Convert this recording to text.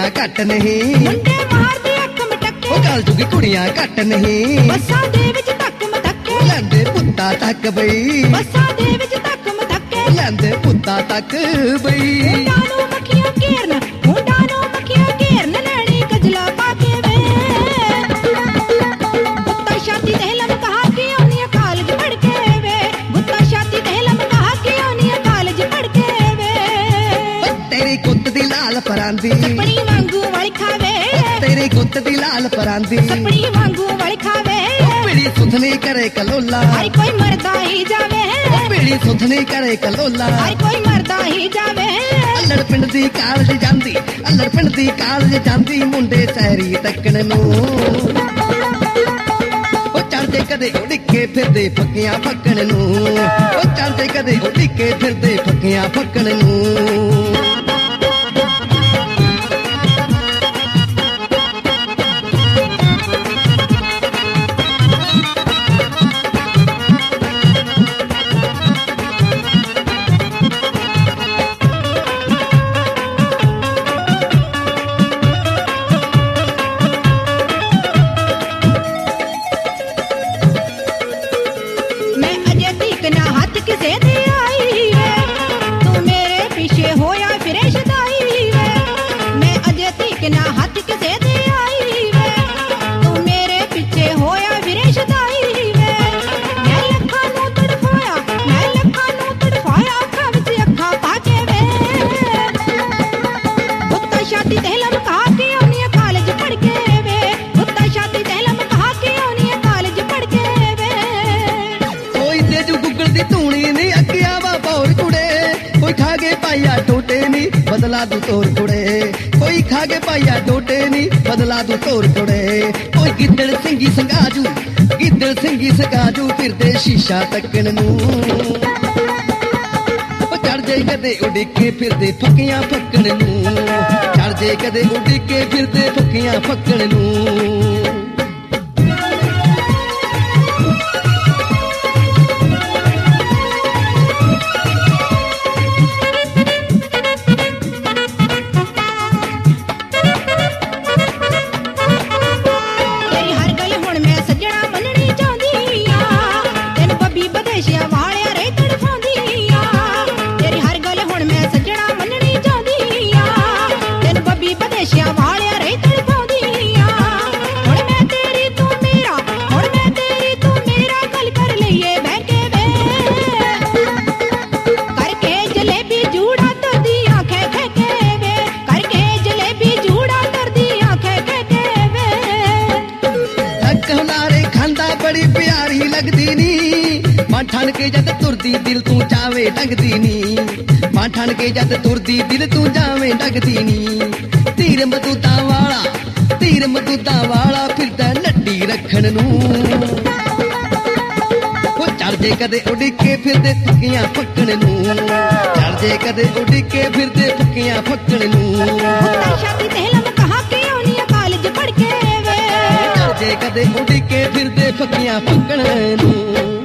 ਕੁੜੀਆਂ ਘੱਟ ਨਹੀਂ, ਮੁੰਡੇ ਮਾਰਦੇ ਅੱਖ ਮਟੱਕੇ, ਉਹ ਗੱਲ ਜੁਗੀ ਕੁੜੀਆਂ ਘੱਟ ਨਹੀਂ, ਬੱਸਾਂ ਦੇ ਵਿੱਚ ਧੱਕ ਮਧੱਕੇ, ਲੈਂਦੇ ਪੁੱਤਾਂ ਤੱਕ ਬਈ, ਬੱਸਾਂ ਦੇ ਵਿੱਚ ਧੱਕ ਮਧੱਕੇ, ਲੈਂਦੇ ਪੁੱਤਾਂ ਤੱਕ ਬਈ। ਮੁੰਡਾਂ ਨੂੰ ਮੱਖੀਆਂ ਘੇਰਨ, ਮੁੰਡਾਂ ਨੂੰ ਮੱਖੀਆਂ ਘੇਰਨ, ਲੈਣੀ ਕਜਲਾ ਪਾ ਕੇ ਵੇ, ਗੁੱਤਾ ਛਾਤੀ ਤੇ ਲਮਕਾ ਕੇ ਆਉਣੀ ਕਾਲਜ ਪੜ ਕੇ ਵੇ, ਗੁੱਤਾ ਛਾਤੀ ਤੇ ਲਮਕਾ ਕੇ ਆਉਣੀ ਕਾਲਜ ਪੜ ਕੇ ਵੇ, ਤੇਰੀ ਗੁੱਤ ਦੀ ਲਾਲ ਪਰਾਂਦੀ, ਸੱਪਣੀ ਵਾਂਗੂ ਵਾਲੀ ਖਾਵੇ, ਤੇਰੀ ਗੁੱਤ ਦੀ ਲਾਲ ਪਰਾਂਦੀ, ਸੱਪਣੀ ਵਾਂਗੂ ਵਾਲੀ ਖਾਵੇ, ਪੀੜੀ ਸੁਥਨੀ ਕਰੇ ਕਲੋਲਾ, ਹਰ ਕੋਈ ਮਰਦਾ ਹੀ ਜਾਵੇ, ਪੀੜੀ ਸੁਥਨੀ ਕਰੇ ਕਲੋਲਾ, ਹਰ ਕੋਈ ਮਰਦਾ ਹੀ ਜਾਵੇ, ਅੱਲੜ ਪਿੰਡ ਦੀ ਕਾਲਜ ਜਾਂਦੀ, ਅੱਲੜ ਪਿੰਡ ਦੀ ਕਾਲਜ ਜਾਂਦੀ, ਮੁੰਡੇ ਸਹਿਰੀ ਤੱਕਣ ਨੂੰ, ਉਹ ਚੜਦੇ ਕਦੇ ਉਡਿੱਕੇ ਫਿਰਦੇ ਫੱਕੀਆਂ ਫੱਕਣ ਨੂੰ, ਉਹ ਚੜਦੇ ਕਦੇ ਉਡਿੱਕੇ ਫਿਰਦੇ ਫੱਕੀਆਂ ਫੱਕਣ ਨੂੰ। ਮੈਂ ਅਜੇ ਤੀਕ ਨਾ ਹੱਥ ਕਿਸੇ ਦੇ ਆਈ ਵੇ, ਤੂੰ ਮੇਰੇ ਪਿੱਛੇ ਹੋਇਆ ਫਿਰੇ ਸ਼ਦਾਈ ਵੇ, ਮੈਂ ਅਜੇ ਤੀਕ ਨਾ ਹੱਥ ਕਿਸੇ ਦੇ ਆਈ ਵੇ, ਤੂੰ ਮੇਰੇ ਪਿੱਛੇ ਹੋਇਆ ਫਿਰੇ ਸ਼ਦਾਈ ਵੇ, ਮੈਂ ਲੱਖਾਂ ਨੂੰ ਤੜਫਾਇਆ, ਮੈਂ ਲੱਖਾਂ ਨੂੰ ਤੜਫਾਇਆ, ਅੱਖਾਂ ਵਿੱਚ ਅੱਖਾਂ ਪਾ ਕੇ ਵੇ, ਗੁੱਤਾ ਛਾਤੀ ਤੇ ਲਮਕਾ ਕੇ ਆਉਣੀ ਕਾਲਜ ਪੜ ਕੇ ਵੇ, ਗੁੱਤਾ ਛਾਤੀ ਤੇ ਲਮਕਾ ਕੇ ਆਉਣੀ ਕਾਲਜ ਪੜ ਕੇ ਵੇ, ਕੋਈ ਤੇਜੂ ਗੁੱਗਲ ਦੀ ਧੂਣੀ ਨੀ ਅੱਗਿਆ ਵਾ ਬੌਰ ਕੁੜੇ, ਕੋਈ ਖਾ ਕੇ ਪਾਇਆ ਟੋਟੇ ਨੀ ਬਦਲਾ ਦੂ ਤੋਰ ਕੁੜੇ, ਕੋਈ ਖਾ ਕੇ ਪਾਇਆ ਟੋਟੇ ਨੀ ਬਦਲਾ ਦੂ ਤੋਰ ਕੁੜੇ, ਕੋਈ ਗਿੱਦੜ ਸਿੰਘੀ ਸੰਗਾਜੂ, ਗਿੱਦੜ ਸਿੰਘੀ ਸੰਗਾਜੂ ਫਿਰਦੇ ਸ਼ੀਸ਼ਾ ਤੱਕਣ ਨੂੰ, ਉਹ ਚੜ ਜਾਈ ਕਦੇ ਉਡਿੱਕੇ ਫਿਰਦੇ ਫੱਕੀਆਂ ਫੱਕਣ ਨੂੰ, ਚੜ ਜਾਈ ਕਦੇ ਉਡਿੱਕੇ ਫਿਰਦੇ ਫੱਕੀਆਂ ਫੱਕਣ ਨੂੰ। ਤੇਰੀ ਹਰ ਗੱਲ ਹੁਣ ਮੈਂ ਸੱਜਣਾ ਮੰਨਣੀ ਚਾਹੁੰਦੀ ਆ, ਤੈਨੂੰ ਬੱਬੀ ਬਦੇਸ਼ਿਆ ਵਾਲਿਆ ਰੇ ਤੜਫਾਉਂਦੀ ਆ, ਤੇਰੀ ਹਰ ਗੱਲ ਹੁਣ ਮੈਂ ਸੱਜਣਾ ਮੰਨਣੀ ਚਾਹੁੰਦੀ ਆ, ਤੈਨੂੰ ਬੱਬੀ ਬਦੇਸ਼ਿਆ ਵਾਲਿਆ ਰੇ ਤੜਫਾਉਂਦੀ ਆ, ਹੁਣ ਮੈਂ ਤੇਰੀ ਤੂੰ ਮੇਰਾ, ਹੁਣ ਮੈਂ ਤੇਰੀ ਤੂੰ ਮੇਰਾ, ਗੱਲ ਕਰ ਲਈਏ ਬਹਿ ਕੇ ਵੇ, ਕਰਕੇ ਜਲੇਬੀ ਜੂੜਾ ਤਰਦੀ ਆਂਖੇ ਖੇ ਕੇ ਵੇ, ਕਰਕੇ ਜਲੇਬੀ ਜੂੜਾ ਤਰਦੀ ਆਂਖੇ ਖੇ ਕੇ ਵੇ, ਲੱਕ ਹੁਲਾਰੇ ਖਾਂਦਾ ਬੜੀ ਪਿਆਰੀ ਲੱਗਦੀ ਨੀ, ਮਾਂ ਠਣ ਕੇ ਜਦ ਤੁਰਦੀ ਦਿਲ ਤੂੰ ਜਾਵੇ ਡੰਗਦੀ ਨੀ, ਮਾਂ ਠਣ ਕੇ ਜਦ ਤੁਰਦੀ ਦਿਲ ਤੂੰ ਜਾਵੇਂ ਡੰਗਦੀ ਨੀ, ਧੀਰ ਮਦੂਦਾਂ ਵਾਲਾ, ਧੀਰ ਮਦੂਦਾਂ ਵਾਲਾ ਫਿਰਦਾ ਨੱਡੀ ਰੱਖਣ ਨੂੰ, ਉਹ ਚੜਦੇ ਕਦੇ ਉਡਿੱਕੇ ਫਿਰਦੇ ਫੱਕੀਆਂ ਫੱਕਣ ਨੂੰ, ਚੜਦੇ ਕਦੇ ਉਡਿੱਕੇ ਫਿਰਦੇ ਫੱਕੀਆਂ ਫੱਕਣ ਨੂੰ, ਗੁੱਤਾ ਛਾਤੀ ਤੇ ਲਮਕਾ ਕੇ ਆਉਣੀ ਕਾਲਜ ਪੜ ਕੇ ਵੇ, ਚੜਦੇ ਕਦੇ ਉਡਿੱਕੇ ਫਿਰਦੇ ਫੱਕੀਆਂ ਫੱਕਣ ਨੂੰ।